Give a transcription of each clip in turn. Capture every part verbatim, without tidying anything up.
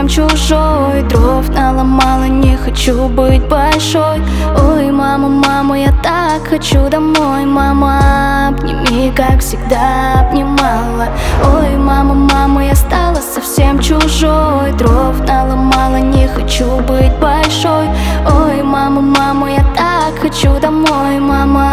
чужой. Дров наломала, не хочу быть большой. Ой, мама, мама, я так хочу домой. Мама, обними, как всегда обнимала. Ой, мама, мама, я стала совсем чужой. Дров наломала, не хочу быть большой. Ой, мама, мама, я так хочу домой. Мама,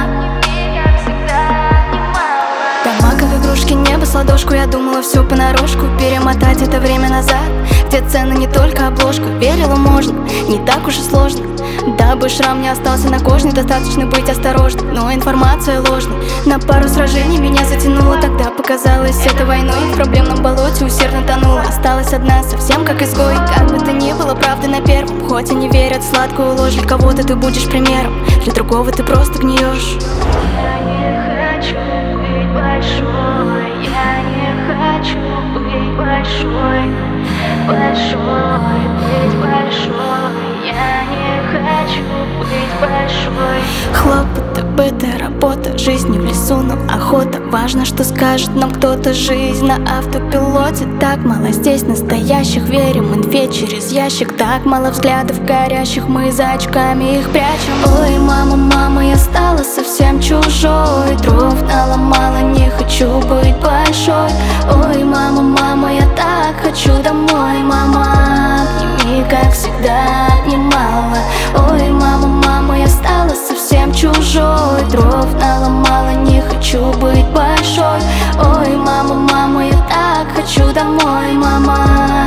дома как игрушки, небо с ладошку. Я думала все понарошку, перемотать это время назад, где цены не только обложка. Верила можно, не так уж и сложно. Дабы шрам не остался на коже, достаточно быть осторожным. Но информация ложная. На пару сражений меня затянуло. Тогда показалось это войной. В проблемном болоте усердно тонула. Осталась одна, совсем как изгой. Как бы то ни было, правды на первом. Хоть и не верят в сладкую ложь. Для кого-то ты будешь примером, для другого ты просто гниешь. Я не хочу быть большой, я не хочу быть большой, большой, быть большой, я не хочу быть большой. Хлопоты, быты, работа, жизнь не в лесу, но охота. Важно, что скажет нам кто-то. Жизнь на автопилоте. Так мало здесь настоящих. Верим инфе через ящик. Так мало взглядов горящих. Мы за очками их прячем. Ой, мама, мама, я стала совсем чужой. Дров наломала, не хочу быть большой. Ой, мама, мама, я так хочу домой. Мама, обними, как всегда обнимала. Ой, мама, мама, я стала совсем чужой. Дров наломала, не хочу быть большой. Ой, мама, мама, я так хочу домой. Мама,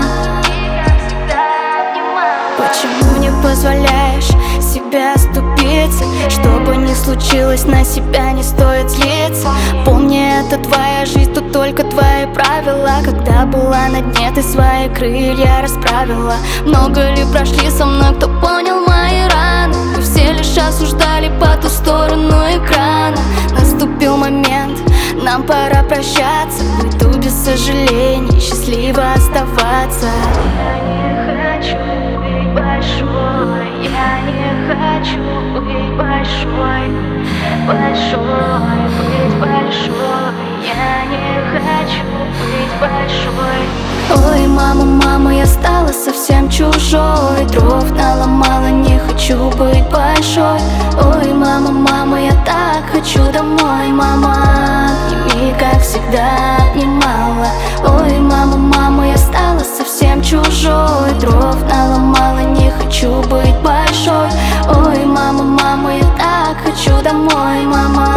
почему не позволяешь себе оступиться? Что бы ни случилось, на себя не стоит злиться. Помни, это твоя жизнь, тут только твои правила. Когда была на дне, ты свои крылья расправила. Много ли прошли со мной, кто понял мои раны? Мы все лишь осуждали по ту сторону экрана. Наступил момент, нам пора прощаться. Уйду без сожалений, счастливо оставаться. Я не хочу быть большой, я не хочу быть большой, большой, быть большой, я не хочу быть большой. Ой, мама, мама, я стала совсем чужой. Дров наломала, не хочу быть большой. Ой, мама, мама, я так хочу домой. Мама, обними, как всегда обнимала. Ой, мама, мама, я стала совсем чужой. Дров наломала, не хочу быть большой. Ой, мама, мама, я так хочу домой. Мама,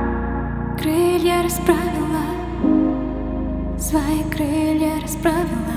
крылья расправила, свои крылья расправила.